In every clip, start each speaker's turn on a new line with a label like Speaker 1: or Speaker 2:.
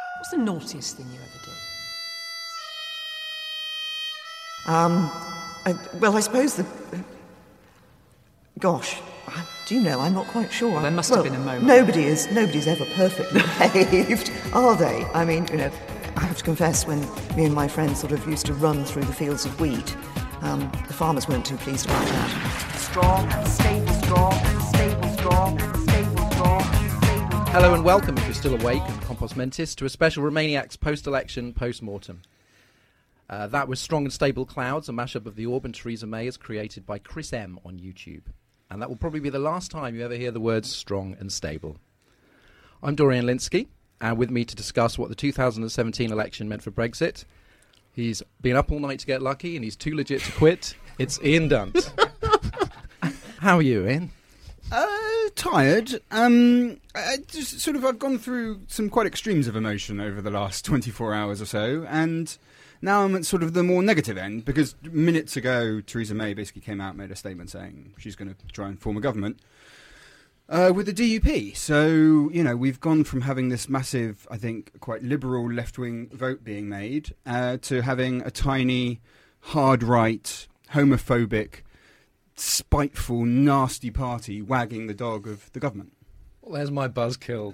Speaker 1: What's the naughtiest thing you ever did?
Speaker 2: I suppose the... Gosh, do you know, I'm not quite sure.
Speaker 1: Well, there must have been a moment.
Speaker 2: Nobody's ever perfectly behaved, are they? I mean, I have to confess, when me and my friends sort of used to run through the fields of wheat, the farmers weren't too pleased about that.
Speaker 3: Strong and stable, strong and stable, strong and stable, strong and stable.
Speaker 4: Hello and welcome, if you're still awake and compos mentis, to a special Remainiacs post-election post-mortem. That was Strong and Stable Clouds, a mashup of The Orb and Theresa May, as created by Chris M on YouTube. And that will probably be the last time you ever hear the words strong and stable. I'm Dorian Lynskey, and with me to discuss what the 2017 election meant for Brexit, he's been up all night to get lucky and he's too legit to quit. It's Ian Dunt. How are you, Ian?
Speaker 5: Tired. I've gone through some quite extremes of emotion over the last 24 hours or so, and now I'm at sort of the more negative end, because minutes ago Theresa May basically came out and made a statement saying she's going to try and form a government with the DUP. So, we've gone from having this massive, I think, quite liberal left-wing vote being made to having a tiny, hard-right, homophobic, spiteful, nasty party wagging the dog of the government.
Speaker 4: Well, there's my buzzkill.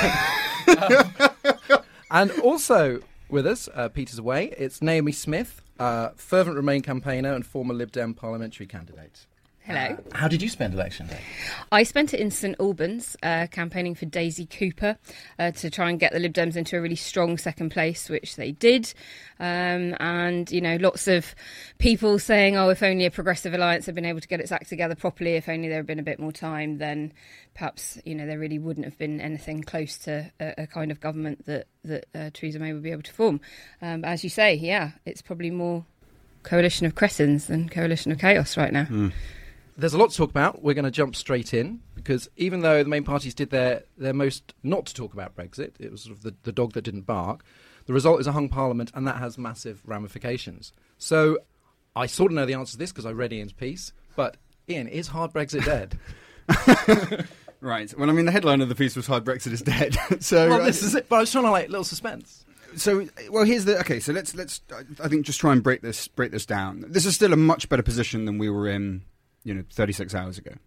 Speaker 5: Right.
Speaker 4: And also with us, Peter's away, it's Naomi Smith, fervent Remain campaigner and former Lib Dem parliamentary candidate.
Speaker 6: Hello.
Speaker 4: How did you spend election day?
Speaker 6: I spent it in St Albans, campaigning for Daisy Cooper to try and get the Lib Dems into a really strong second place, which they did. And, lots of people saying, if only a Progressive Alliance had been able to get its act together properly, if only there had been a bit more time, then perhaps, there really wouldn't have been anything close to a kind of government that Theresa May would be able to form. But as you say, it's probably more coalition of cretins than coalition of chaos right now.
Speaker 5: Mm.
Speaker 4: There's a lot to talk about. We're going to jump straight in, because even though the main parties did their most not to talk about Brexit, it was sort of the dog that didn't bark, the result is a hung parliament, and that has massive ramifications. So I sort of know the answer to this because I read Ian's piece, but Ian, is hard Brexit dead?
Speaker 5: Right. Well, the headline of the piece was "Hard Brexit is dead." So
Speaker 4: well, this is it. But I was trying to little suspense.
Speaker 5: So, here's the... Okay, so let's I think just try and break this down. This is still a much better position than we were in 36 hours ago.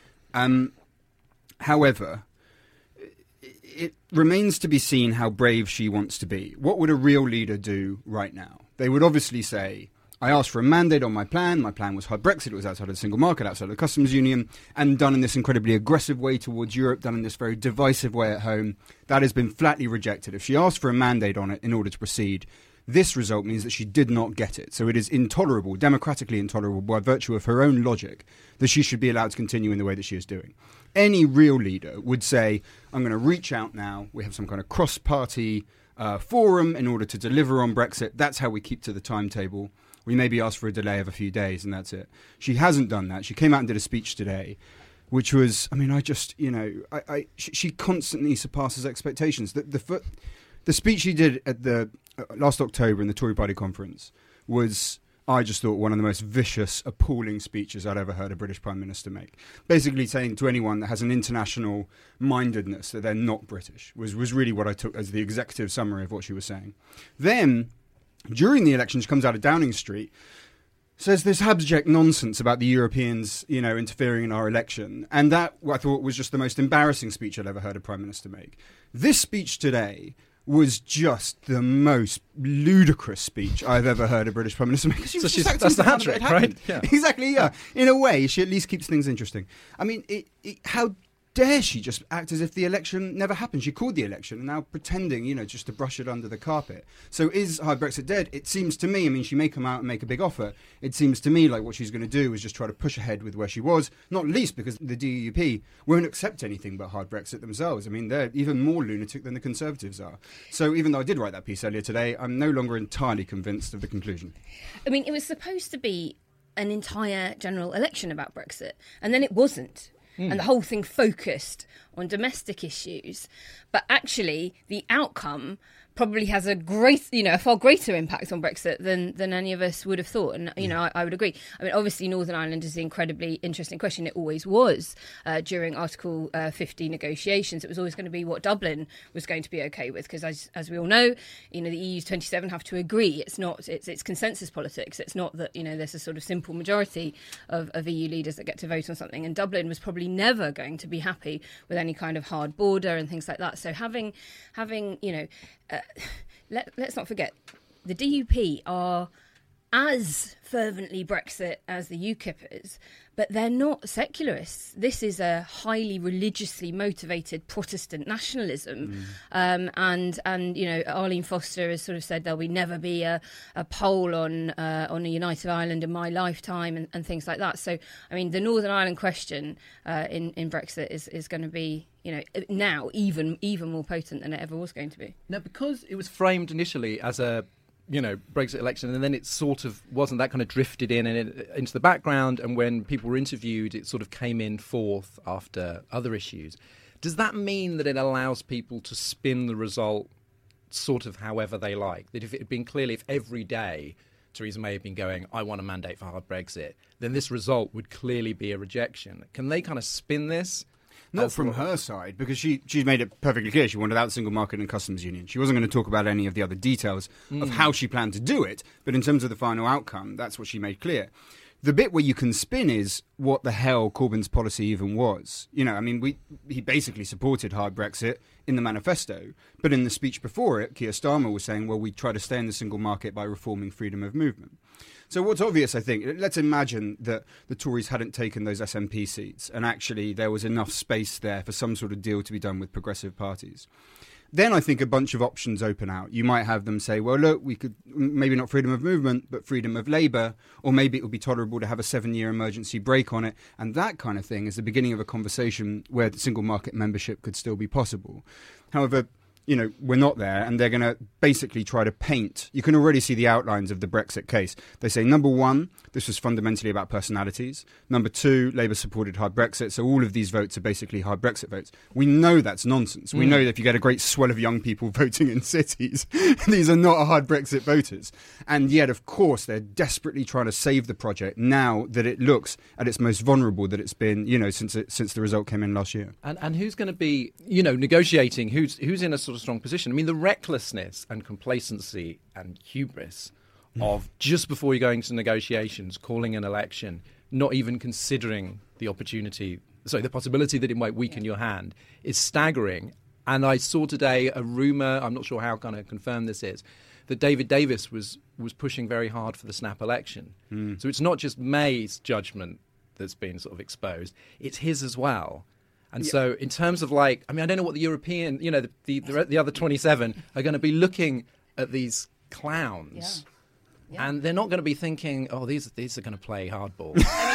Speaker 5: However, it remains to be seen how brave she wants to be. What would a real leader do right now? They would obviously say, I asked for a mandate on my plan. My plan was hard Brexit. It was outside of the single market, outside of the customs union, and done in this incredibly aggressive way towards Europe, done in this very divisive way at home. That has been flatly rejected. If she asked for a mandate on it in order to proceed, this result means that she did not get it. So it is intolerable, democratically intolerable, by virtue of her own logic, that she should be allowed to continue in the way that she is doing. Any real leader would say, I'm going to reach out now. We have some kind of cross-party forum in order to deliver on Brexit. That's how we keep to the timetable. We maybe ask for a delay of a few days, and that's it. She hasn't done that. She came out and did a speech today, which was, she constantly surpasses expectations. The speech she did at the last October in the Tory Party conference was, I just thought, one of the most vicious, appalling speeches I'd ever heard a British Prime Minister make. Basically saying to anyone that has an international mindedness that they're not British was really what I took as the executive summary of what she was saying. Then, during the election, she comes out of Downing Street, says this abject nonsense about the Europeans, interfering in our election. And that, I thought, was just the most embarrassing speech I'd ever heard a Prime Minister make. This speech today was just the most ludicrous speech I've ever heard a British Prime Minister make.
Speaker 4: So that's the hat trick, right?
Speaker 5: Yeah. Exactly, yeah. In a way, she at least keeps things interesting. How dare she just act as if the election never happened? She called the election and now pretending, just to brush it under the carpet. So is hard Brexit dead? It seems to me, she may come out and make a big offer. It seems to me like what she's going to do is just try to push ahead with where she was, not least because the DUP won't accept anything but hard Brexit themselves. They're even more lunatic than the Conservatives are. So even though I did write that piece earlier today, I'm no longer entirely convinced of the conclusion.
Speaker 6: It was supposed to be an entire general election about Brexit, and then it wasn't. And the whole thing focused on domestic issues. But actually, the outcome probably has a far greater impact on Brexit than any of us would have thought. And, I would agree. I mean, obviously, Northern Ireland is an incredibly interesting question. It always was during Article 50 negotiations. It was always going to be what Dublin was going to be okay with, because as we all know, the EU's 27 have to agree. It's consensus politics. It's not that, there's a sort of simple majority of EU leaders that get to vote on something. And Dublin was probably never going to be happy with any kind of hard border and things like that. So having let's not forget, the DUP are as fervently Brexit as the UKIP is, but they're not secularists. This is a highly religiously motivated Protestant nationalism. And Arlene Foster has sort of said there'll never be a poll on a united Ireland in my lifetime and things like that. So, I mean, the Northern Ireland question in Brexit is going to be, now even more potent than it ever was going to be.
Speaker 4: Now, because it was framed initially as a Brexit election, and then it sort of wasn't, that kind of drifted into the background, and when people were interviewed, it sort of came in fourth after other issues. Does that mean that it allows people to spin the result sort of however they like? That if it had been clearly, if every day Theresa May had been going, I want a mandate for hard Brexit, then this result would clearly be a rejection. Can they kind of spin this?
Speaker 5: Not from her side, because she made it perfectly clear she wanted out the single market and customs union. She wasn't going to talk about any of the other details of how she planned to do it, but in terms of the final outcome, that's what she made clear. The bit where you can spin is what the hell Corbyn's policy even was. He basically supported hard Brexit in the manifesto, but in the speech before it, Keir Starmer was saying, well, we try to stay in the single market by reforming freedom of movement. So what's obvious, I think, let's imagine that the Tories hadn't taken those SNP seats and actually there was enough space there for some sort of deal to be done with progressive parties. Then I think a bunch of options open out. You might have them say, well, look, we could maybe not freedom of movement, but freedom of labour, or maybe it would be tolerable to have a 7-year emergency break on it. And that kind of thing is the beginning of a conversation where the single market membership could still be possible. However, we're not there, and they're going to basically try to paint. You can already see the outlines of the Brexit case. They say, number one, this was fundamentally about personalities. Number two, Labour supported hard Brexit, so all of these votes are basically hard Brexit votes. We know that's nonsense. We know that if you get a great swell of young people voting in cities, these are not hard Brexit voters. And yet, of course, they're desperately trying to save the project now that it looks at its most vulnerable that it's been, since the result came in last year.
Speaker 4: And who's going to be, negotiating? Who's in a sort of strong position? I mean, the recklessness and complacency and hubris of just before you're going to negotiations, calling an election, not even considering the possibility that it might weaken your hand, is staggering. And I saw today a rumour, I'm not sure how kind of confirmed this is, that David Davis was pushing very hard for the snap election. So it's not just May's judgment that's been sort of exposed, it's his as well. And so in terms of I don't know what the European, the other 27 are going to be looking at these clowns. Yeah. And they're not going to be thinking, oh, these are going to play hardball.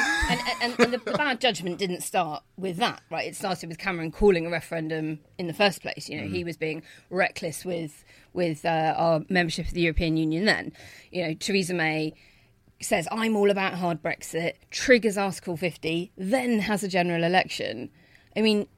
Speaker 6: And the bad judgment didn't start with that, right? It started with Cameron calling a referendum in the first place. He was being reckless with our membership of the European Union then. Theresa May says, I'm all about hard Brexit, triggers Article 50, then has a general election. I mean,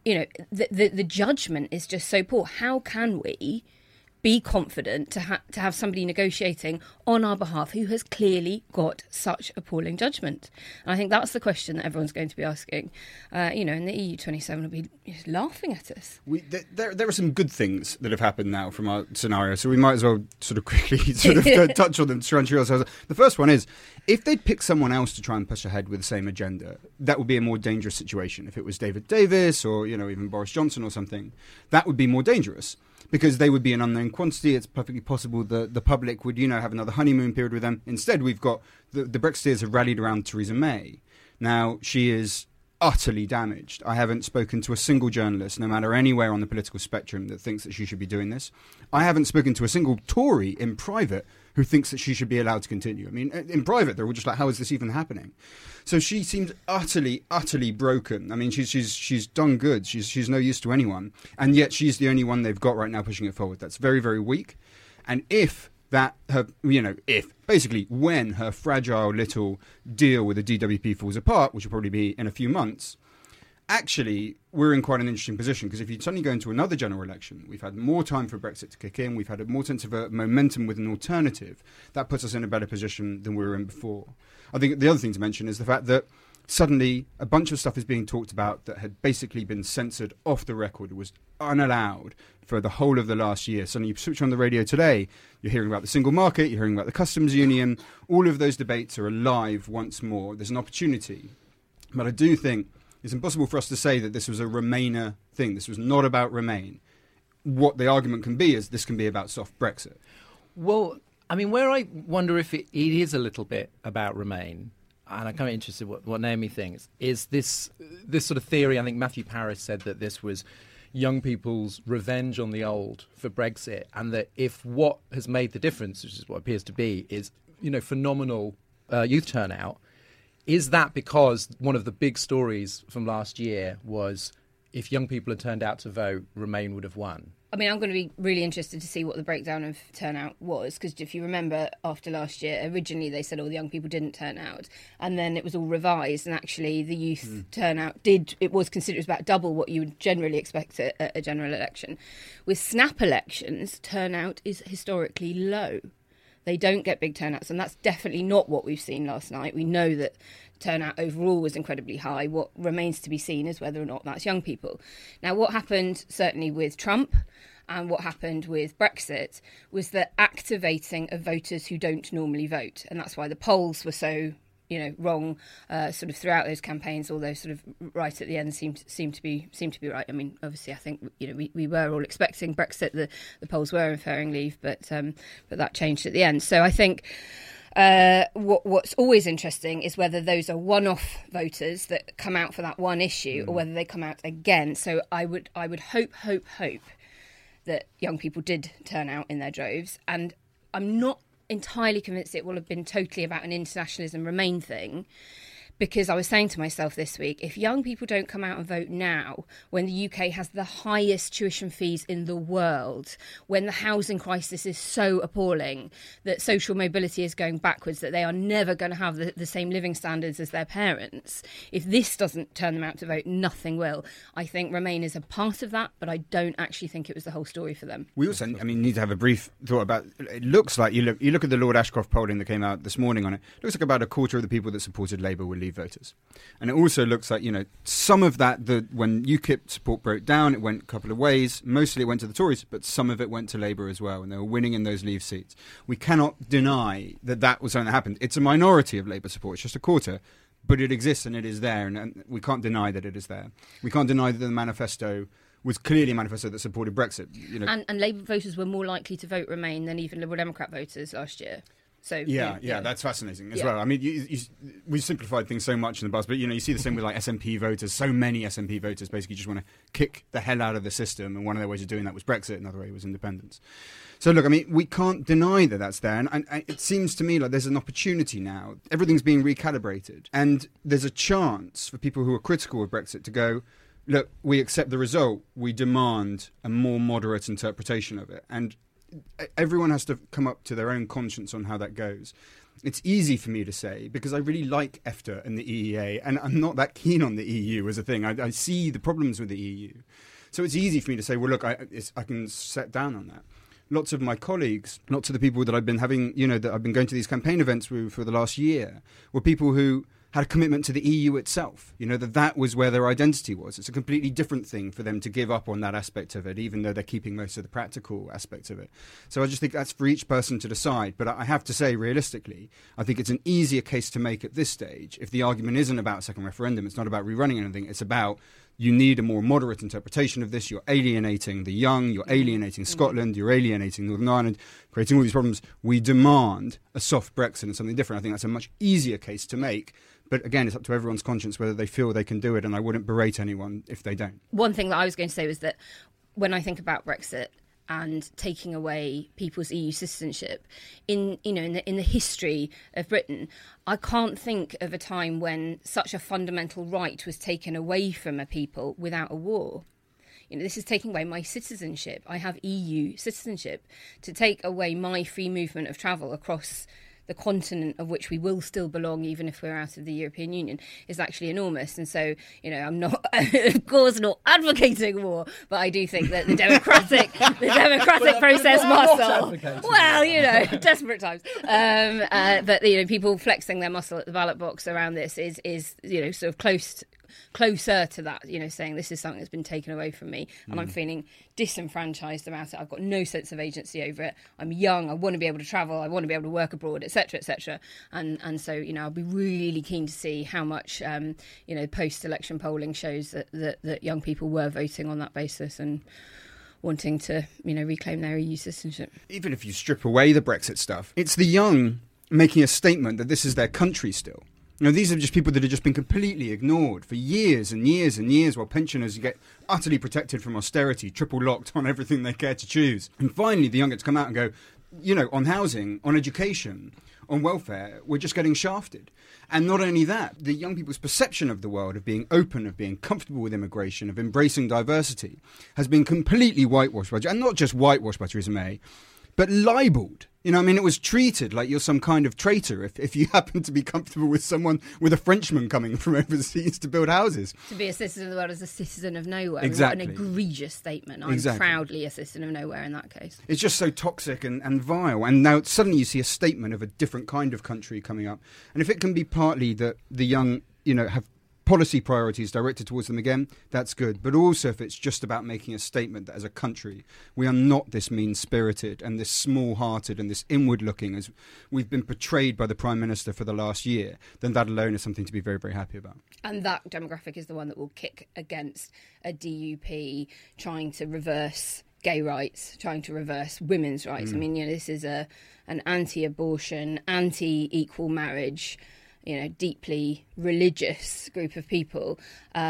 Speaker 6: the judgment is just so poor. How can we be confident to have somebody negotiating on our behalf who has clearly got such appalling judgment? And I think that's the question that everyone's going to be asking. And the EU 27 will be laughing at us.
Speaker 5: There are some good things that have happened now from our scenario, so we might as well sort of quickly touch on them to try and cheer ourselves. The first one is, if they'd pick someone else to try and push ahead with the same agenda, that would be a more dangerous situation. If it was David Davis or even Boris Johnson or something, that would be more dangerous. Because they would be an unknown quantity. It's perfectly possible that the public would, have another honeymoon period with them. Instead, we've got the Brexiteers have rallied around Theresa May. Now, she is utterly damaged. I haven't spoken to a single journalist, no matter anywhere on the political spectrum, that thinks that she should be doing this. I haven't spoken to a single Tory in private who thinks that she should be allowed to continue. I mean, in private, they're all just like, how is this even happening? So she seems utterly, utterly broken. I mean, she's done good. She's no use to anyone. And yet she's the only one they've got right now pushing it forward. That's very, very weak. And when her fragile little deal with the DWP falls apart, which will probably be in a few months, actually, we're in quite an interesting position, because if you suddenly go into another general election, we've had more time for Brexit to kick in, we've had a more sense of a momentum with an alternative, that puts us in a better position than we were in before. I think the other thing to mention is the fact that suddenly a bunch of stuff is being talked about that had basically been censored off the record, was unallowed for the whole of the last year. Suddenly you switch on the radio today, you're hearing about the single market, you're hearing about the customs union, all of those debates are alive once more. There's an opportunity. But I do think it's impossible for us to say that this was a Remainer thing. This was not about Remain. What the argument can be is this can be about soft Brexit.
Speaker 4: Well, I mean, where I wonder if it is a little bit about Remain, and I'm kind of interested what Naomi thinks, is this sort of theory. I think Matthew Parris said that this was young people's revenge on the old for Brexit, and that if what has made the difference, which is what appears to be, is, you know, phenomenal youth turnout, is that because one of the big stories from last year was if young people had turned out to vote, Remain would have won?
Speaker 6: I mean, I'm going to be really interested to see what the breakdown of turnout was, because if you remember, after last year, originally they said all the young people didn't turn out, and then it was all revised, and actually the youth turnout was considered, it was about double what you would generally expect at a general election. With snap elections, turnout is historically low. They don't get big turnouts, and that's definitely not what we've seen last night. We know that turnout overall was incredibly high. What remains to be seen is whether or not that's young people. Now, what happened certainly with Trump and what happened with Brexit was the activating of voters who don't normally vote, and that's why the polls were so, you know, wrong sort of throughout those campaigns, although sort of right at the end seemed to be right. I mean, obviously, I think, you know, we were all expecting Brexit. The polls were inferring leave, but that changed at the end. So I think what's always interesting is whether those are one-off voters that come out for that one issue, or whether they come out again. So I would hope that young people did turn out in their droves, and I'm not entirely convinced it will have been totally about an internationalism Remain thing, because I was saying to myself this week, if young people don't come out and vote now, when the UK has the highest tuition fees in the world, when the housing crisis is so appalling that social mobility is going backwards, that they are never going to have the same living standards as their parents, if this doesn't turn them out to vote, nothing will. I think Remain is a part of that, but I don't actually think it was the whole story for them.
Speaker 5: We also, need to have a brief thought about, it looks like, you look at the Lord Ashcroft polling that came out this morning on it, looks like about a quarter of the people that supported Labour will leave voters. And it also looks like, some of that, when UKIP support broke down, it went a couple of ways. Mostly it went to the Tories, but some of it went to Labour as well, and they were winning in those leave seats. We cannot deny that was something that happened. It's a minority of Labour support, it's just a quarter, but it exists and it is there, and we can't deny that it is there. We can't deny that the manifesto was clearly a manifesto that supported Brexit.
Speaker 6: And Labour voters were more likely to vote Remain than even Liberal Democrat voters last year. So
Speaker 5: yeah, that's fascinating as well. I mean, we simplified things so much in the past, but you see the same with like SNP voters. So many SNP voters basically just want to kick the hell out of the system, and one of their ways of doing that was Brexit. Another way was independence. So look, I mean, we can't deny that that's there, and it seems to me like there's an opportunity now. Everything's being recalibrated, and there's a chance for people who are critical of Brexit to go, look, we accept the result. We demand a more moderate interpretation of it, and everyone has to come up to their own conscience on how that goes. It's easy for me to say because I really like EFTA and the EEA, and I'm not that keen on the EU as a thing. I see the problems with the EU. So it's easy for me to say, well, look, I can set down on that. Lots of my colleagues, lots of the people that I've been having, that I've been going to these campaign events with for the last year, were people who had a commitment to the EU itself, that was where their identity was. It's a completely different thing for them to give up on that aspect of it, even though they're keeping most of the practical aspects of it. So I just think that's for each person to decide. But I have to say, realistically, I think it's an easier case to make at this stage if the argument isn't about a second referendum, it's not about rerunning anything, it's about you need a more moderate interpretation of this. You're alienating the young, you're alienating Scotland, you're alienating Northern Ireland, creating all these problems. We demand a soft Brexit and something different. I think that's a much easier case to make. But again, it's up to everyone's conscience whether they feel they can do it, and I wouldn't berate anyone if they don't.
Speaker 6: One thing that I was going to say was that when I think about Brexit and taking away people's EU citizenship, in the history of Britain, I can't think of a time when such a fundamental right was taken away from a people without a war. This is taking away my citizenship. I have EU citizenship. To take away my free movement of travel across the continent of which we will still belong, even if we're out of the European Union, is actually enormous. And so, I'm not, of course, not advocating war, but I do think that the democratic process muscle. Well, desperate times. But people flexing their muscle at the ballot box around this is sort of closer to that, saying this is something that's been taken away from me, and I'm feeling disenfranchised about it. I've got no sense of agency over it. I'm young. I want to be able to travel. I want to be able to work abroad, etc., etc. And so, I'll be really keen to see how much, post-election polling shows that young people were voting on that basis and wanting to, reclaim their EU citizenship.
Speaker 5: Even if you strip away the Brexit stuff, it's the young making a statement that this is their country still. These are just people that have just been completely ignored for years and years and years, while pensioners get utterly protected from austerity, triple locked on everything they care to choose. And finally, the young get to come out and go, on housing, on education, on welfare, we're just getting shafted. And not only that, the young people's perception of the world, of being open, of being comfortable with immigration, of embracing diversity, has been completely whitewashed by, and not just whitewashed by Theresa May, but libelled. It was treated like you're some kind of traitor if you happen to be comfortable with a Frenchman coming from overseas to build houses.
Speaker 6: To be a citizen of the world as a citizen of nowhere.
Speaker 5: Exactly.
Speaker 6: What an egregious statement. I'm proudly a citizen of nowhere in that case.
Speaker 5: It's just so toxic and vile. And now suddenly you see a statement of a different kind of country coming up. And if it can be partly that the young, have policy priorities directed towards them again, that's good. But also if it's just about making a statement that as a country, we are not this mean-spirited and this small-hearted and this inward-looking as we've been portrayed by the Prime Minister for the last year, then that alone is something to be very, very happy about.
Speaker 6: And that demographic is the one that will kick against a DUP trying to reverse gay rights, trying to reverse women's rights. This is an anti-abortion, anti-equal marriage, deeply religious group of people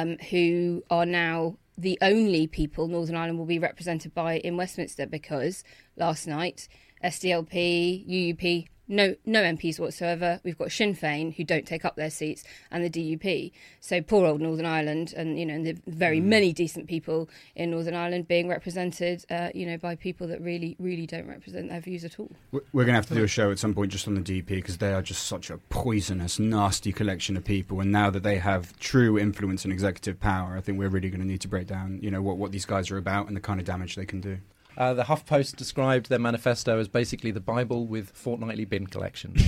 Speaker 6: who are now the only people Northern Ireland will be represented by in Westminster, because last night SDLP, UUP, no MPs whatsoever. We've got Sinn Féin, who don't take up their seats, and the DUP. So poor old Northern Ireland, and the very many decent people in Northern Ireland being represented, by people that really, really don't represent their views at all.
Speaker 5: We're going to have to do a show at some point just on the DUP, because they are just such a poisonous, nasty collection of people. And now that they have true influence and executive power, I think we're really going to need to break down, what these guys are about and the kind of damage they can do.
Speaker 4: The HuffPost described their manifesto as basically the Bible with fortnightly bin collections.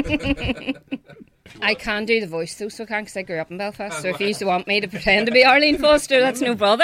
Speaker 6: I can do the voice, still so can, because I grew up in Belfast. So if you used to want me to pretend to be Arlene Foster, that's no bother.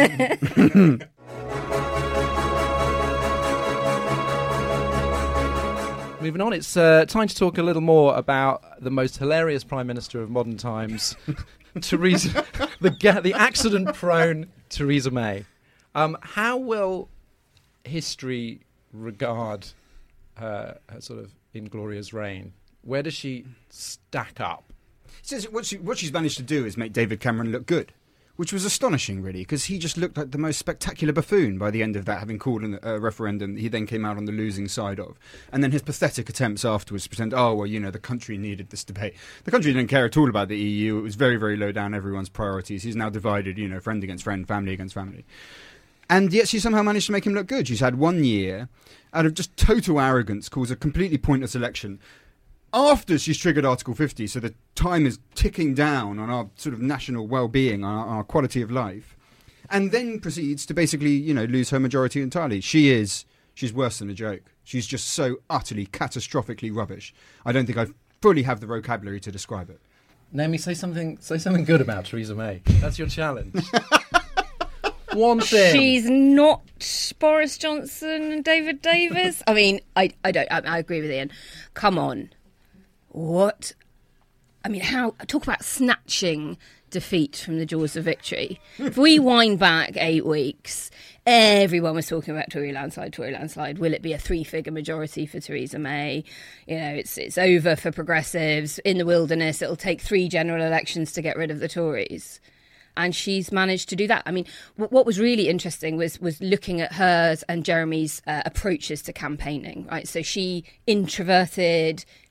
Speaker 4: Moving on, it's time to talk a little more about the most hilarious Prime Minister of modern times, Theresa, the accident-prone Theresa May. How will history regard her sort of inglorious reign? Where does she stack up?
Speaker 5: What she's managed to do is make David Cameron look good, which was astonishing, really, because he just looked like the most spectacular buffoon by the end of that, having called a referendum he then came out on the losing side of. And then his pathetic attempts afterwards to pretend, the country needed this debate. The country didn't care at all about the EU. It was very, very low down everyone's priorities. He's now divided, friend against friend, family against family. And yet she somehow managed to make him look good. She's had 1 year, out of just total arrogance, calls a completely pointless election. After she's triggered Article 50, so the time is ticking down on our sort of national well-being, on our quality of life, and then proceeds to basically, lose her majority entirely. She's worse than a joke. She's just so utterly, catastrophically rubbish. I don't think I fully have the vocabulary to describe it.
Speaker 4: Naomi, say something good about Theresa May. That's your challenge. One thing.
Speaker 6: She's not Boris Johnson and David Davis. I mean, I agree with Ian. Come on. What? I mean, talk about snatching defeat from the jaws of victory. If we wind back 8 weeks, everyone was talking about Tory landslide. Will it be a 3-figure majority for Theresa May? It's over for progressives. In the wilderness, it'll take 3 general elections to get rid of the Tories. And she's managed to do that. I mean, what was really interesting was looking at hers and Jeremy's approaches to campaigning, right? So she introverted,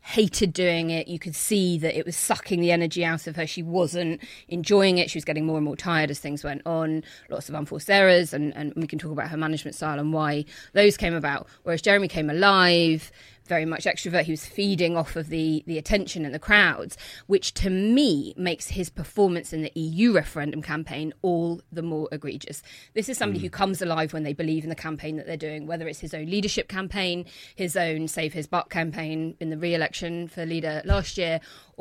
Speaker 6: hated doing it. You could see that it was sucking the energy out of her. She wasn't enjoying it. She was getting more and more tired as things went on. Lots of unforced errors, and we can talk about her management style and why those came about. Whereas Jeremy came alive, very much extrovert. He was feeding off of the attention in the crowds, which to me makes his performance in the EU referendum campaign all the more egregious. This is somebody who comes alive when they believe in the campaign that they're doing, whether it's his own leadership campaign, his own Save His Butt campaign in the re-election for leader last year,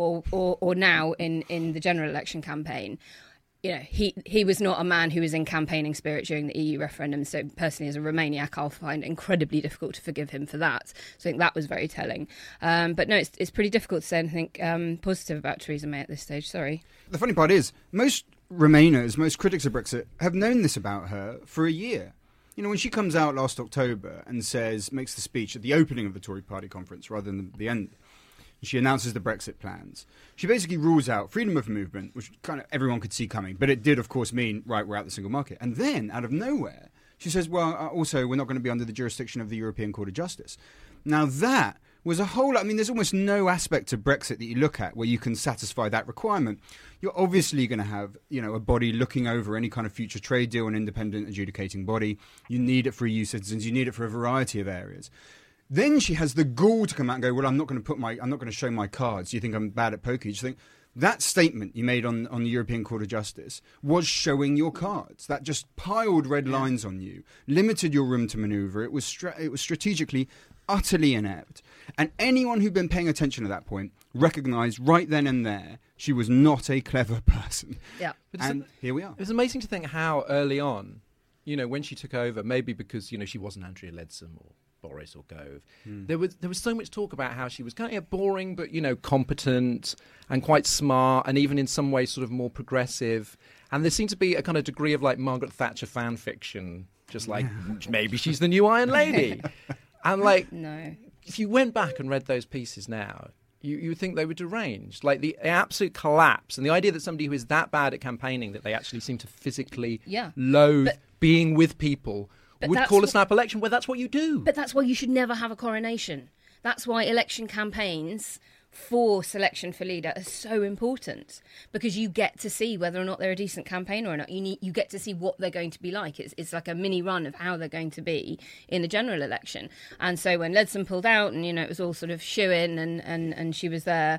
Speaker 6: or now in the general election campaign. You know, he was not a man who was in campaigning spirit during the EU referendum. So personally, as a Romaniac, I'll find it incredibly difficult to forgive him for that. So I think that was very telling. But no, it's pretty difficult to say anything positive about Theresa May at this stage. Sorry.
Speaker 5: The funny part is, most Remainers, most critics of Brexit have known this about her for a year. You know, when she comes out last October and makes the speech at the opening of the Tory party conference rather than the end, she announces the Brexit plans. She basically rules out freedom of movement, which kind of everyone could see coming. But it did, of course, mean, right, we're out the single market. And then, out of nowhere, she says, well, also, we're not going to be under the jurisdiction of the European Court of Justice. Now, that was a whole... I mean, there's almost no aspect of Brexit that you look at where you can satisfy that requirement. You're obviously going to have, you know, a body looking over any kind of future trade deal, an independent adjudicating body. You need it for EU citizens. You need it for a variety of areas. Then she has the gall to come out and go, well, I'm not going to show my cards. You think I'm bad at poker? You just think that statement you made on the European Court of Justice was showing your cards. That just piled red lines on you, limited your room to manoeuvre. It was strategically utterly inept. And anyone who'd been paying attention at that point recognised right then and there she was not a clever person.
Speaker 6: Yeah.
Speaker 5: And here we are.
Speaker 4: It was amazing to think how early on, you know, when she took over, maybe because, you know, she wasn't Andrea Leadsom or Boris or Gove. There was so much talk about how she was kind of boring, but, you know, competent and quite smart, and even in some ways sort of more progressive. And there seemed to be a kind of degree of like Margaret Thatcher fan fiction, just like maybe she's the new Iron Lady. And like,
Speaker 6: No.
Speaker 4: if you went back and read those pieces now, you would think they were deranged. Like the absolute collapse and the idea that somebody who is that bad at campaigning that they actually seem to physically loathe being with people would call a snap election, well, that's what you do.
Speaker 6: But that's why you should never have a coronation. That's why election campaigns for selection for leader are so important, because you get to see whether or not they're a decent campaigner or not. You get to see what they're going to be like. It's like a mini run of how they're going to be in the general election. And so when Leadsom pulled out, and, you know, it was all sort of shoo-in, and she was there,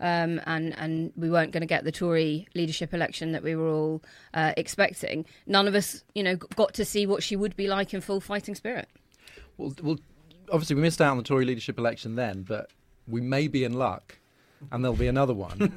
Speaker 6: and we weren't going to get the Tory leadership election that we were all expecting, none of us, you know, got to see what she would be like in full fighting spirit.
Speaker 4: Well, obviously we missed out on the Tory leadership election then, but we may be in luck, and there'll be another one.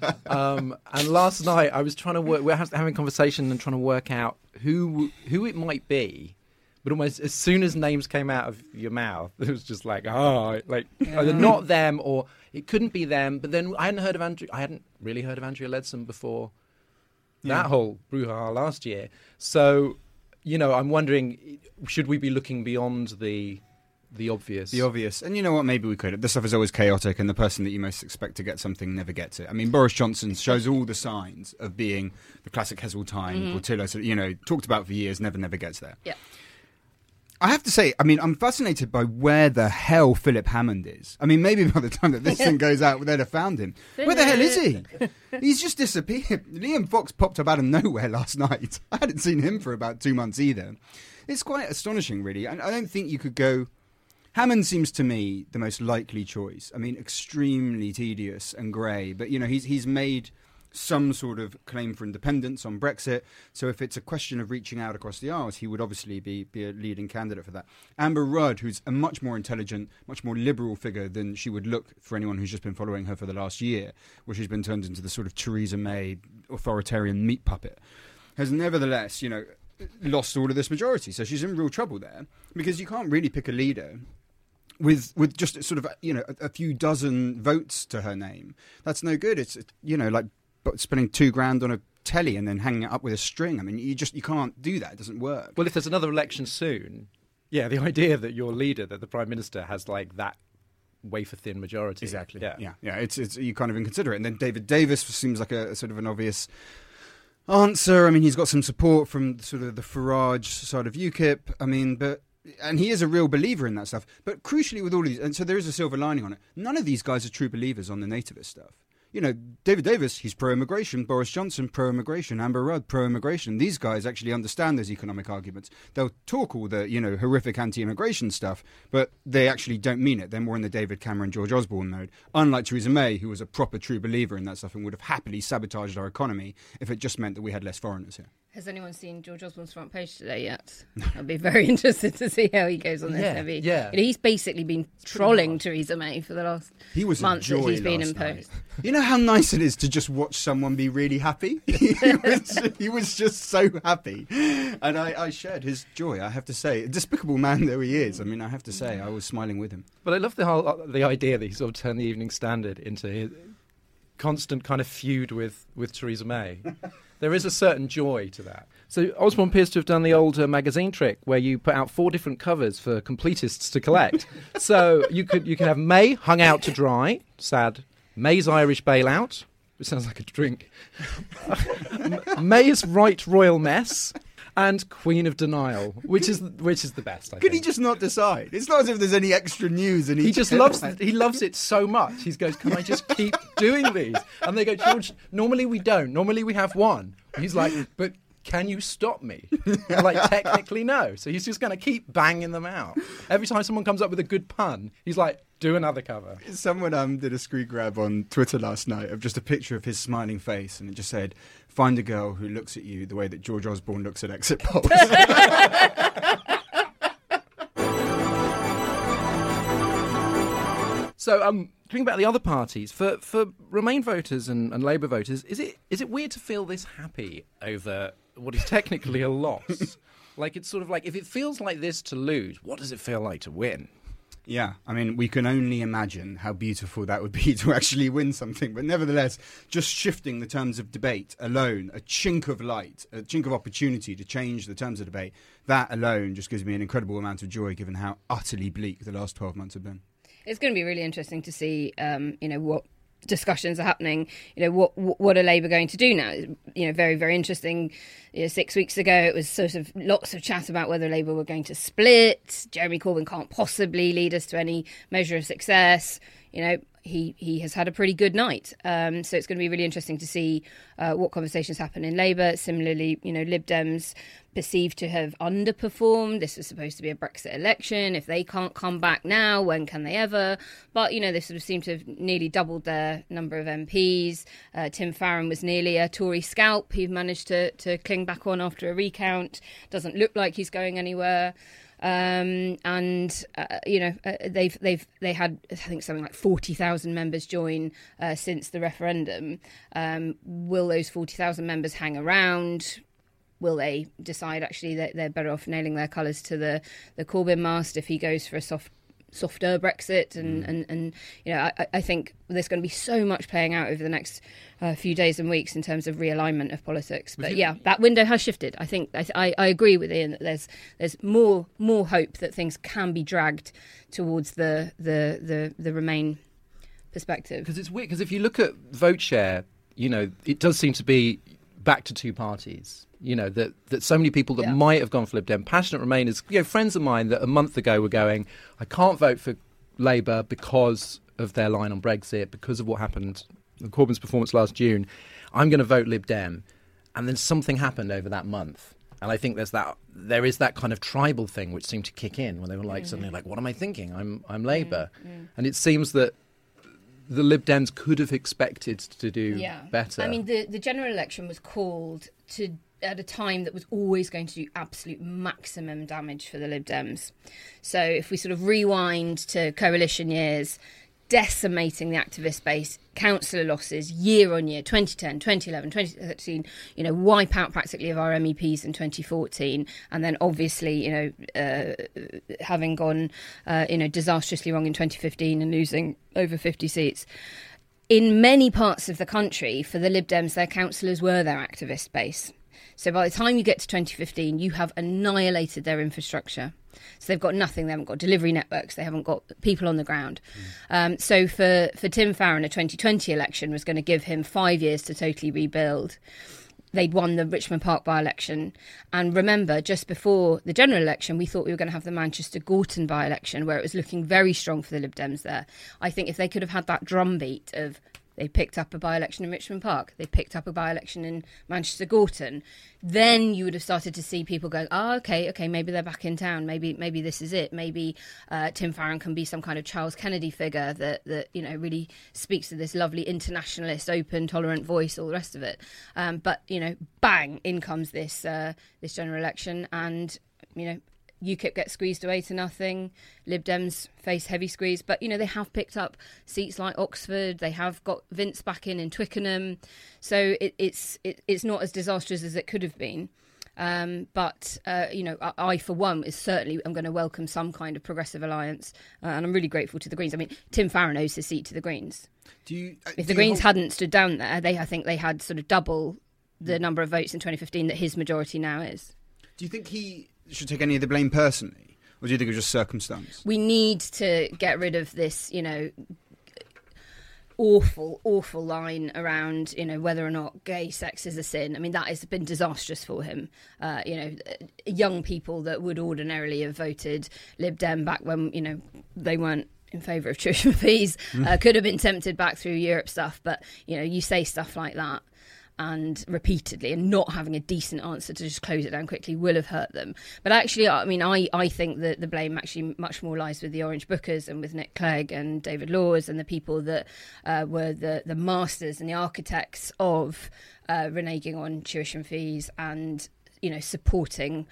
Speaker 4: And last night I was trying to we're having a conversation and trying to work out who it might be, but almost as soon as names came out of your mouth, it was just like, either not them or it couldn't be them. But then I hadn't really heard of Andrea Leadsom before that whole brouhaha last year. So, you know, I'm wondering, should we be looking beyond the obvious.
Speaker 5: The obvious. And you know what, maybe we could. This stuff is always chaotic, and the person that you most expect to get something never gets it. I mean, Boris Johnson shows all the signs of being the classic Heseltine, Portillo, so, you know, talked about for years, never gets there.
Speaker 6: Yeah.
Speaker 5: I have to say, I mean, I'm fascinated by where the hell Philip Hammond is. I mean, maybe by the time that this thing goes out, they'd have found him. Where the hell is he? He's just disappeared. Liam Fox popped up out of nowhere last night. I hadn't seen him for about 2 months either. It's quite astonishing, really. I don't think you could go... Hammond seems to me the most likely choice. I mean, extremely tedious and grey, but, you know, he's made some sort of claim for independence on Brexit. So if it's a question of reaching out across the aisles, he would obviously be a leading candidate for that. Amber Rudd, who's a much more intelligent, much more liberal figure than she would look for anyone who's just been following her for the last year, where she's been turned into the sort of Theresa May authoritarian meat puppet, has nevertheless, you know, lost all of this majority. So she's in real trouble there, because you can't really pick a leader with just sort of, you know, a few dozen votes to her name. That's no good. It's, you know, like spending $2,000 on a telly and then hanging it up with a string. I mean, you can't do that. It doesn't work.
Speaker 4: Well, if there's another election soon, yeah, the idea that your leader, that the Prime Minister has like that wafer thin majority.
Speaker 5: Exactly.
Speaker 4: Yeah.
Speaker 5: It's you can't even consider it. And then David Davis seems like a sort of an obvious answer. I mean, he's got some support from sort of the Farage side of UKIP. I mean, but And he is a real believer in that stuff. But crucially with all of these, and so there is a silver lining on it, none of these guys are true believers on the nativist stuff. You know, David Davis, he's pro-immigration. Boris Johnson, pro-immigration. Amber Rudd, pro-immigration. These guys actually understand those economic arguments. They'll talk all the, you know, horrific anti-immigration stuff, but they actually don't mean it. They're more in the David Cameron, George Osborne mode. Unlike Theresa May, who was a proper true believer in that stuff and would have happily sabotaged our economy if it just meant that we had less foreigners here.
Speaker 6: Has anyone seen George Osborne's front page today yet? I'd be very interested to see how he goes on this.
Speaker 4: Yeah.
Speaker 6: You know, he's basically been trolling Theresa May for the last months that he's been in post.
Speaker 5: You know how nice it is to just watch someone be really happy? He was just so happy. And I shared his joy, I have to say. A despicable man though he is, I mean, I have to say, I was smiling with him.
Speaker 4: But I love the idea that he sort of turned the Evening Standard into his constant kind of feud with Theresa May. There is a certain joy to that. So Osborne appears to have done the old magazine trick where you put out 4 different covers for completists to collect. So you could have May hung out to dry, sad. May's Irish bailout, which sounds like a drink. May's right royal mess. And Queen of Denial, which is the best.
Speaker 5: Could he just not decide? It's not as if there's any extra news. And
Speaker 4: he just loves it so much. He goes, "Can I just keep doing these?" And they go, "George, normally we don't. Normally we have one." He's like, "But can you stop me?" Like, technically no. So he's just going to keep banging them out. Every time someone comes up with a good pun, he's like, "Do another cover."
Speaker 5: Someone did a screen grab on Twitter last night of just a picture of his smiling face, and it just said, "Find a girl who looks at you the way that George Osborne looks at exit polls."
Speaker 4: So, thinking about the other parties, for Remain voters and Labour voters, is it weird to feel this happy over what is technically a loss? Like, it's sort of like, if it feels like this to lose, what does it feel like to win?
Speaker 5: Yeah, I mean, we can only imagine how beautiful that would be to actually win something. But nevertheless, just shifting the terms of debate alone, a chink of light, a chink of opportunity to change the terms of debate, that alone just gives me an incredible amount of joy, given how utterly bleak the last 12 months have been.
Speaker 6: It's going to be really interesting to see, what discussions are happening. What are Labour going to do now? Very, very interesting. 6 weeks ago, it was sort of lots of chat about whether Labour were going to split. Jeremy Corbyn can't possibly lead us to any measure of success. He has had a pretty good night. So it's going to be really interesting to see what conversations happen in Labour. Similarly, Lib Dems perceived to have underperformed. This was supposed to be a Brexit election. If they can't come back now, when can they ever? But, they sort of seem to have nearly doubled their number of MPs. Tim Farron was nearly a Tory scalp. He managed to cling back on after a recount. Doesn't look like he's going anywhere. They had, I think, something like 40,000 members join since the referendum. Will those 40,000 members hang around? Will they decide actually that they're better off nailing their colours to the Corbyn mast if he goes for a softer Brexit? And I think there's going to be so much playing out over the next few days and weeks in terms of realignment of politics. But that window has shifted. I think I agree with Ian that there's more hope that things can be dragged towards the Remain perspective.
Speaker 4: Because it's weird, because if you look at vote share, it does seem to be back to 2 parties. That so many people that might have gone for Lib Dem, passionate Remainers, friends of mine that a month ago were going, I can't vote for Labour because of their line on Brexit, because of what happened, Corbyn's performance last June. I'm going to vote Lib Dem. And then something happened over that month. And I think there is that kind of tribal thing which seemed to kick in when they were like, suddenly like, what am I thinking? I'm Labour. And it seems that the Lib Dems could have expected to do better.
Speaker 6: I mean, the general election was called at a time that was always going to do absolute maximum damage for the Lib Dems. So if we sort of rewind to coalition years, decimating the activist base, councillor losses year on year, 2010, 2011, 2013, wipe out practically of our MEPs in 2014. And then obviously, having gone, disastrously wrong in 2015 and losing over 50 seats. In many parts of the country, for the Lib Dems, their councillors were their activist base. So by the time you get to 2015, you have annihilated their infrastructure. So they've got nothing. They haven't got delivery networks. They haven't got people on the ground. So for Tim Farron, a 2020 election was going to give him 5 years to totally rebuild. they'd won the Richmond Park by-election. And remember, just before the general election, we thought we were going to have the Manchester Gorton by-election, where it was looking very strong for the Lib Dems there. I think if they could have had that drumbeat of they picked up a by-election in Richmond Park, they picked up a by-election in Manchester Gorton, then you would have started to see people going, okay, maybe they're back in town, maybe this is it, maybe Tim Farron can be some kind of Charles Kennedy figure that really speaks to this lovely internationalist, open, tolerant voice, all the rest of it. But bang, in comes this general election, and UKIP gets squeezed away to nothing. Lib Dems face heavy squeeze, but they have picked up seats like Oxford. They have got Vince back in Twickenham, so it's not as disastrous as it could have been. But I for one am going to welcome some kind of progressive alliance, and I'm really grateful to the Greens. I mean, Tim Farron owes his seat to the Greens. If the Greens hadn't stood down there, I think they had sort of double the number of votes in 2015 that his majority now is.
Speaker 5: Do you think he should take any of the blame personally, or do you think it was just circumstance?
Speaker 6: We need to get rid of this, awful line around, whether or not gay sex is a sin. I mean, that has been disastrous for him. Young people that would ordinarily have voted Lib Dem back when, they weren't in favour of tuition fees, could have been tempted back through Europe stuff. But, you say stuff like that, and repeatedly, and not having a decent answer to just close it down quickly will have hurt them. But actually, I mean, I think that the blame actually much more lies with the Orange Bookers and with Nick Clegg and David Laws and the people that were the masters and the architects of reneging on tuition fees and supporting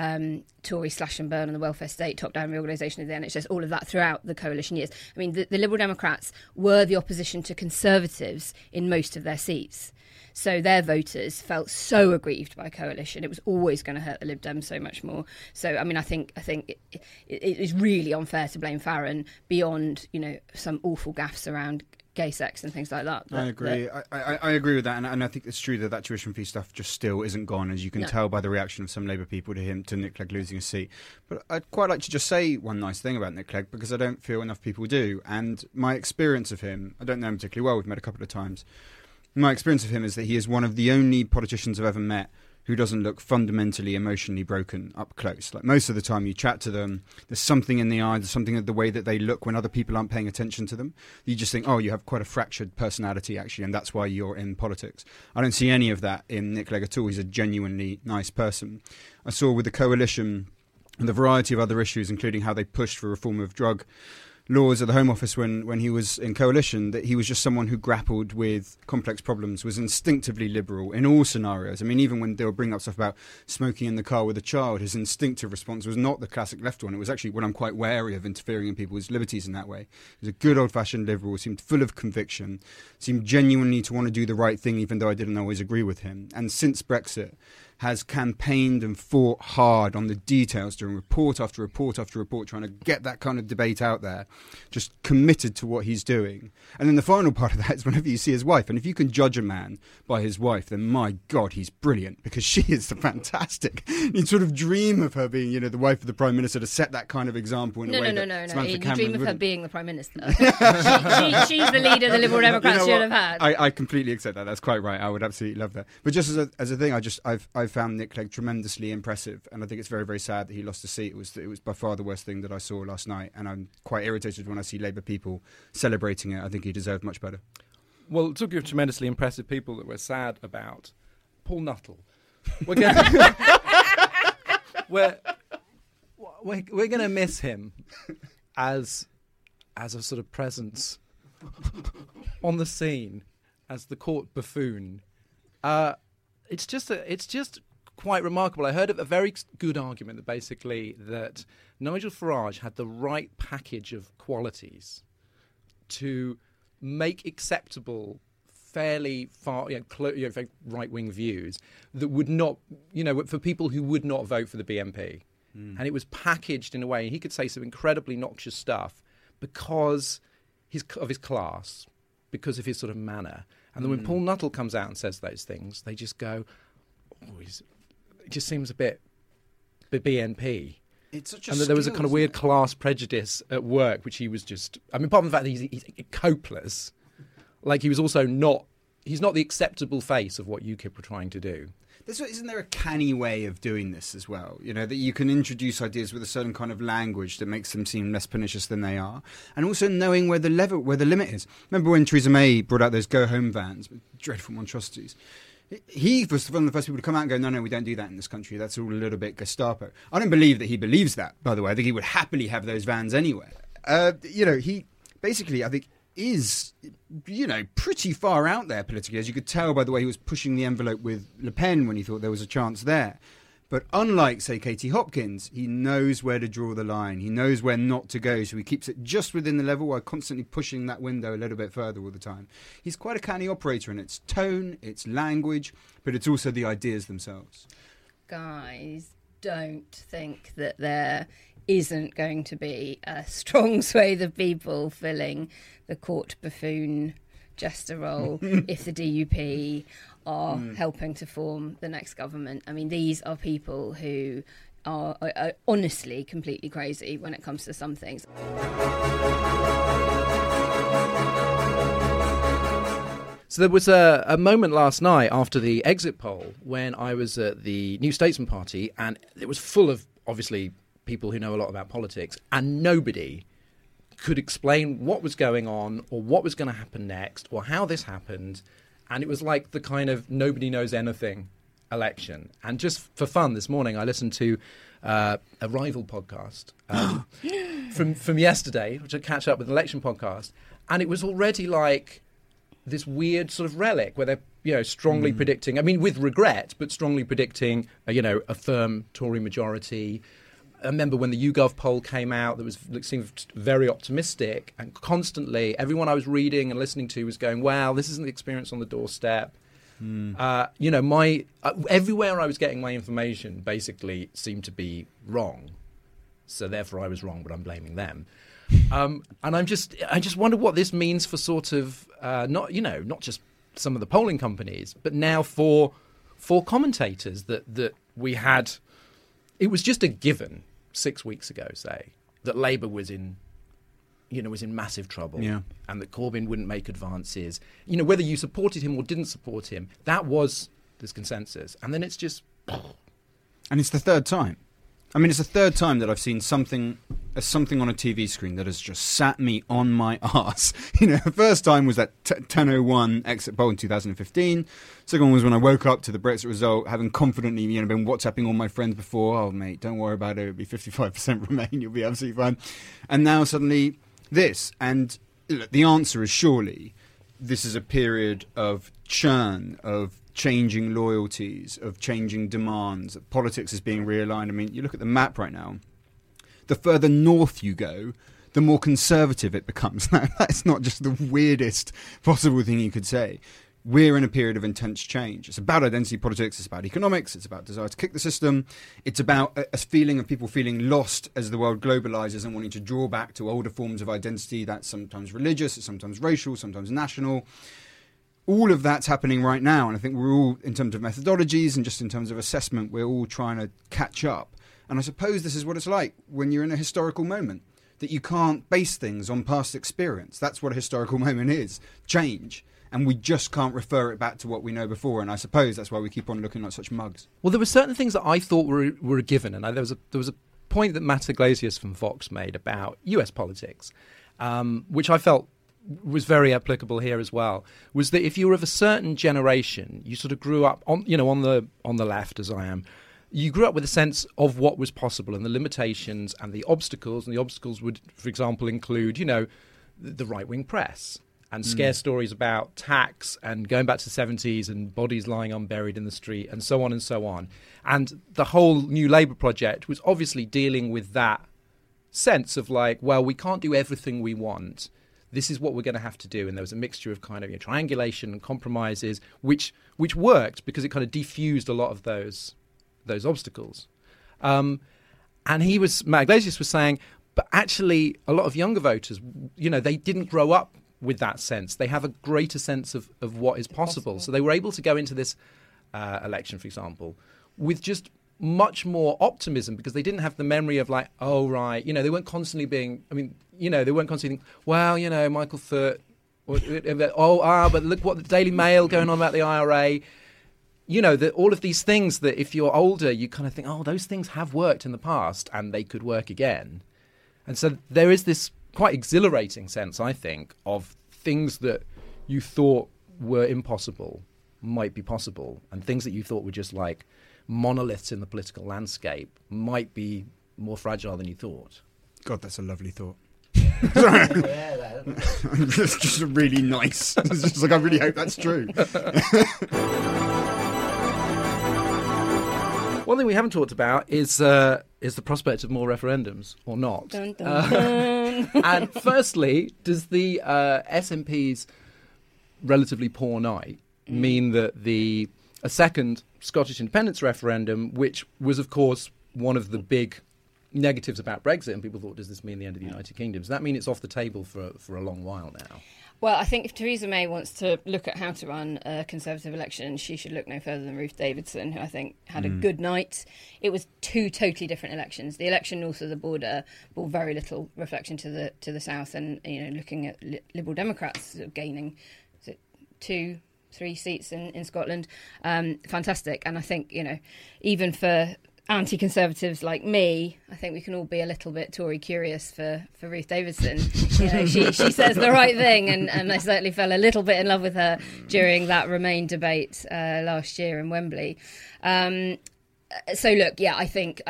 Speaker 6: Tory slash and burn on the welfare state, top-down reorganisation of the NHS, all of that throughout the coalition years. I mean, the Liberal Democrats were the opposition to Conservatives in most of their seats. So their voters felt so aggrieved by coalition. It was always going to hurt the Lib Dems so much more. So, I mean, I think it is really unfair to blame Farron beyond, some awful gaffes around gay sex and things like that.
Speaker 5: I agree. I agree with that, and I think it's true that tuition fee stuff just still isn't gone, as you can tell by the reaction of some Labour people to Nick Clegg losing a seat. But I'd quite like to just say one nice thing about Nick Clegg, because I don't feel enough people do. And my experience of him, I don't know him particularly well, we've met a couple of times. My experience of him is that he is one of the only politicians I've ever met who doesn't look fundamentally emotionally broken up close. Like, most of the time you chat to them, there's something in the eye, there's something in the way that they look when other people aren't paying attention to them. You just think, you have quite a fractured personality, actually, and that's why you're in politics. I don't see any of that in Nick Clegg at all. He's a genuinely nice person. I saw with the coalition and the variety of other issues, including how they pushed for reform of drug laws at the Home Office when he was in coalition, that he was just someone who grappled with complex problems, was instinctively liberal in all scenarios. I mean, even when they were bringing up stuff about smoking in the car with a child, his instinctive response was not the classic left one. It was actually, when I'm quite wary of interfering in people's liberties in that way. He was a good old-fashioned liberal, seemed full of conviction, seemed genuinely to want to do the right thing, even though I didn't always agree with him. And since Brexit, has campaigned and fought hard on the details, doing report after report after report, trying to get that kind of debate out there, just committed to what he's doing. And then the final part of that is whenever you see his wife, and if you can judge a man by his wife, then my God, he's brilliant, because she is fantastic. You sort of dream of her being, the wife of the Prime Minister, to set that kind of example in a way that Samantha
Speaker 6: You
Speaker 5: Cameron
Speaker 6: dream of her
Speaker 5: wouldn't.
Speaker 6: being the Prime Minister. she's the leader the Liberal Democrats should have had.
Speaker 5: I completely accept that. That's quite right. I would absolutely love that. But just as a thing, I've found Nick Clegg tremendously impressive, and I think it's very, very sad that he lost a seat. It was by far the worst thing that I saw last night, and I'm quite irritated when I see Labour people celebrating it. I think he deserved much better.
Speaker 4: Well, talking of tremendously impressive people that we're sad about, Paul Nuttall. We're going to miss him as a sort of presence on the scene, as the court buffoon. It's just quite remarkable. I heard a very good argument that Nigel Farage had the right package of qualities to make acceptable, fairly far, very right-wing views that would not, for people who would not vote for the BNP. And it was packaged in a way he could say some incredibly noxious stuff because of his class, because of his sort of manner. And then when Paul Nuttall comes out and says those things, they just go, it just seems a bit BNP.
Speaker 5: It's such a
Speaker 4: and there was a kind of weird class prejudice at work, which he was just... I mean, apart from the fact that he's copeless, like he was also not... He's not the acceptable face of what UKIP were trying to do.
Speaker 5: isn't there a canny way of doing this as well? You know, that you can introduce ideas with a certain kind of language that makes them seem less pernicious than they are, and also knowing where the limit is. Remember when Theresa May brought out those go home vans with dreadful monstrosities? He was one of the first people to come out and go, no, we don't do that in this country. That's all a little bit Gestapo. I don't believe that he believes that, by the way. I think he would happily have those vans anyway. He basically, I think, is, pretty far out there politically, as you could tell by the way he was pushing the envelope with Le Pen when he thought there was a chance there. But unlike, say, Katie Hopkins, he knows where to draw the line. He knows where not to go, so he keeps it just within the level while constantly pushing that window a little bit further all the time. He's quite a canny operator in its tone, its language, but it's also the ideas themselves.
Speaker 6: Guys, don't think that there isn't going to be a strong swathe of people filling the court buffoon jester role if the DUP are helping to form the next government. I mean, these are people who are honestly completely crazy when it comes to some things.
Speaker 4: So there was a moment last night after the exit poll when I was at the New Statesman Party, and it was full of, obviously, people who know a lot about politics, and nobody could explain what was going on or what was going to happen next or how this happened. And it was like the kind of nobody knows anything election. And just for fun, this morning I listened to a rival podcast from yesterday, which I catch up with an election podcast, and it was already like this weird sort of relic where they're strongly predicting, I mean with regret, but strongly predicting a firm Tory majority. I remember when the YouGov poll came out, that seemed very optimistic, and constantly everyone I was reading and listening to was going, "Wow, this isn't the experience on the doorstep." Everywhere I was getting my information basically seemed to be wrong, so therefore I was wrong, but I'm blaming them. And I just wonder what this means for sort of not just some of the polling companies, but now for commentators that we had. It was just a given 6 weeks ago, say, that Labour was in massive trouble, and that Corbyn wouldn't make advances. Whether you supported him or didn't support him, that was this consensus. And then it's just...
Speaker 5: And it's the third time. I mean, it's the third time that I've seen something on a TV screen that has just sat me on my arse. The first time was that 10:01 exit poll in 2015. Second one was when I woke up to the Brexit result, having confidently, been WhatsApping all my friends before. Oh, mate, don't worry about it. It'll be 55% Remain. You'll be absolutely fine. And now suddenly this. And the answer is surely this is a period of churn, of changing loyalties, of changing demands. Politics is being realigned. I mean, you look at the map right now. The further north you go, the more conservative it becomes. That's not just the weirdest possible thing you could say. We're in a period of intense change. It's about identity politics. It's about economics. It's about desire to kick the system. It's about a feeling of people feeling lost as the world globalizes and wanting to draw back to older forms of identity. That's sometimes religious, it's sometimes racial, sometimes national. All of that's happening right now, and I think we're all, in terms of methodologies and just in terms of assessment, we're all trying to catch up. And I suppose this is what it's like when you're in a historical moment, that you can't base things on past experience. That's what a historical moment is, change. And we just can't refer it back to what we know before, and I suppose that's why we keep on looking like such mugs.
Speaker 4: Well, there were certain things that I thought were a given, and there was a point that Matt Iglesias from Vox made about US politics, which I felt was very applicable here as well, was that if you were of a certain generation, you sort of grew up on the left, as I am, you grew up with a sense of what was possible and the limitations and the obstacles. And the obstacles would, for example, include, the right-wing press and scare stories about tax and going back to the 70s and bodies lying unburied in the street and so on and so on. And the whole New Labour project was obviously dealing with that sense of like, well, we can't do everything we want. This is what we're going to have to do. And there was a mixture of kind of triangulation and compromises, which worked because it kind of defused a lot of those obstacles. And Matt Iglesias was saying, but actually a lot of younger voters, they didn't grow up with that sense. They have a greater sense of what is possible. So they were able to go into this election, for example, with just much more optimism because they didn't have the memory of like, oh, right, they weren't constantly being, they weren't constantly thinking, well, Michael Foot, but look what the Daily Mail going on about the IRA. you know, that all of these things that if you're older, you kind of think, oh, those things have worked in the past and they could work again. And so there is this quite exhilarating sense, I think, of things that you thought were impossible might be possible, and things that you thought were just like monoliths in the political landscape might be more fragile than you thought.
Speaker 5: God, that's a lovely thought. It's just really nice. It's just like, I really hope that's true.
Speaker 4: One thing we haven't talked about is the prospect of more referendums or not.
Speaker 6: Dun, dun, dun.
Speaker 4: And firstly, does the SNP's relatively poor night mean that a second Scottish independence referendum, which was, of course, one of the big negatives about Brexit, and people thought, does this mean the end of the United Kingdom? Does that mean it's off the table for a long while now?
Speaker 6: Well, I think if Theresa May wants to look at how to run a Conservative election, she should look no further than Ruth Davidson, who I think had a good night. It was two totally different elections. The election north of the border bore very little reflection to the south, and looking at Liberal Democrats sort of gaining 2-3 seats in Scotland, fantastic. And I think even for anti-conservatives like me, I think we can all be a little bit Tory curious for Ruth Davidson. She says the right thing, and I certainly fell a little bit in love with her during that Remain debate last year in Wembley. So look, yeah, I think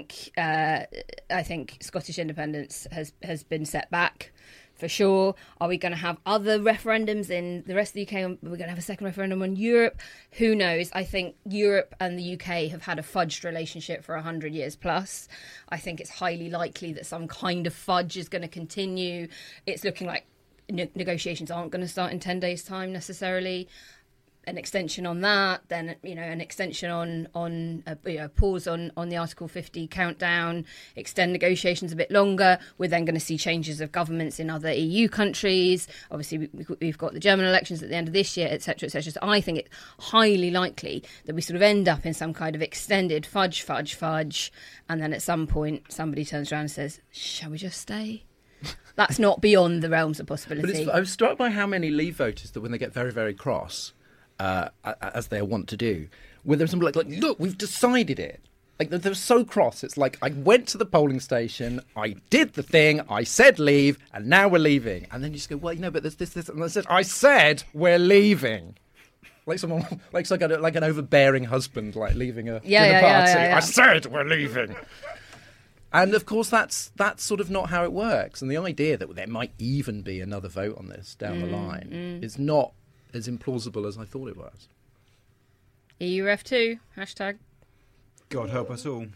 Speaker 6: Scottish independence has been set back. For sure. Are we going to have other referendums in the rest of the UK? Are we going to have a second referendum on Europe? Who knows? I think Europe and the UK have had a fudged relationship for 100 years plus. I think it's highly likely that some kind of fudge is going to continue. It's looking like negotiations aren't going to start in 10 days' time necessarily. An extension on that, then an extension on pause on the Article 50 countdown, extend negotiations a bit longer. We're then going to see changes of governments in other EU countries. Obviously, we've got the German elections at the end of this year, etc., etc. So I think it's highly likely that we sort of end up in some kind of extended fudge, and then at some point somebody turns around and says, "Shall we just stay?" That's not beyond the realms of possibility.
Speaker 4: But I was struck by how many Leave voters that when they get very, very cross, as they want to do, where there's something like, look, we've decided it. Like, they're so cross. It's like, I went to the polling station, I did the thing, I said leave, and now we're leaving. And then you just go, well, but there's this, and I said we're leaving. Like someone, like an overbearing husband, like leaving a dinner party. I said we're leaving. And of course, that's sort of not how it works. And the idea that there might even be another vote on this down the line is not as implausible as I thought it was.
Speaker 6: EUREF2, hashtag.
Speaker 5: God help us all.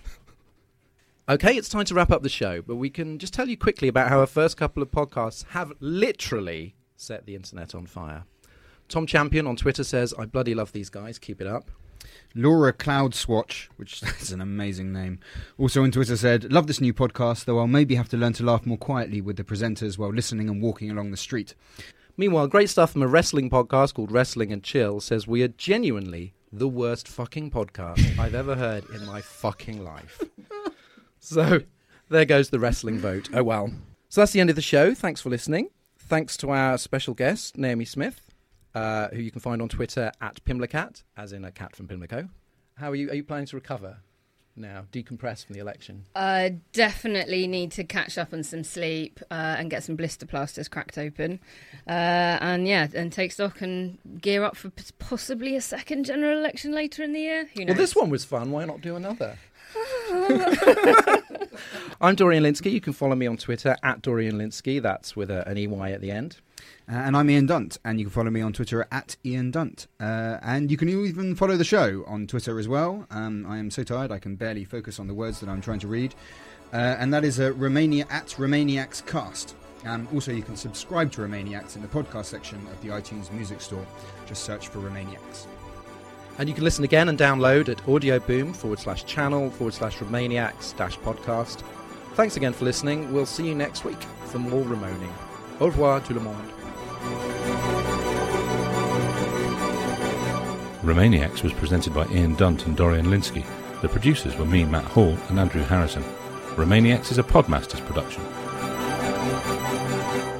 Speaker 4: Okay, it's time to wrap up the show, but we can just tell you quickly about how our first couple of podcasts have literally set the internet on fire. Tom Champion on Twitter says, I bloody love these guys, keep it up.
Speaker 5: Laura Cloudswatch, which is an amazing name, also on Twitter said, love this new podcast, though I'll maybe have to learn to laugh more quietly with the presenters while listening and walking along the street.
Speaker 4: Meanwhile, great stuff from a wrestling podcast called Wrestling and Chill says, we are genuinely the worst fucking podcast I've ever heard in my fucking life. So there goes the wrestling vote. Oh well. So that's the end of the show. Thanks for listening. Thanks to our special guest, Naomi Smith, who you can find on Twitter at Pimlicat, as in a cat from Pimlico. How are you planning to recover now, decompress from the election?
Speaker 6: Definitely need to catch up on some sleep and get some blister plasters cracked open. And take stock and gear up for possibly a second general election later in the year. Who knows?
Speaker 4: Well, this one was fun. Why not do another? I'm Dorian Lynskey. You can follow me on Twitter at Dorian Lynskey. That's with an EY at the end.
Speaker 5: And I'm Ian Dunt, and you can follow me on Twitter at Ian Dunt. And you can even follow the show on Twitter as well. I am so tired I can barely focus on the words that I'm trying to read. And that is Romania at RomaniacsCast. Also, you can subscribe to Romaniacs in the podcast section of the iTunes Music Store. Just search for Romaniacs.
Speaker 4: And you can listen again and download at audioboom/channel/Romaniacs-podcast. Thanks again for listening. We'll see you next week for more Ramoning. Au revoir tout le monde.
Speaker 7: Romaniacs was presented by Ian Dunt and Dorian Lynskey. The producers were me, Matt Hall, and Andrew Harrison. Romaniacs is a Podmasters production.